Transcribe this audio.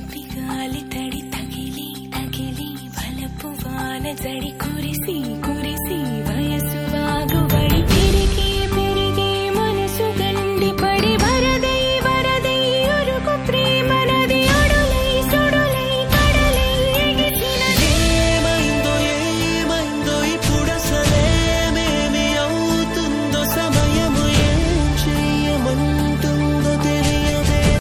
చిలిపి గాలి తడి తగిలి తగిలి బలపు వాన జడి కురిసి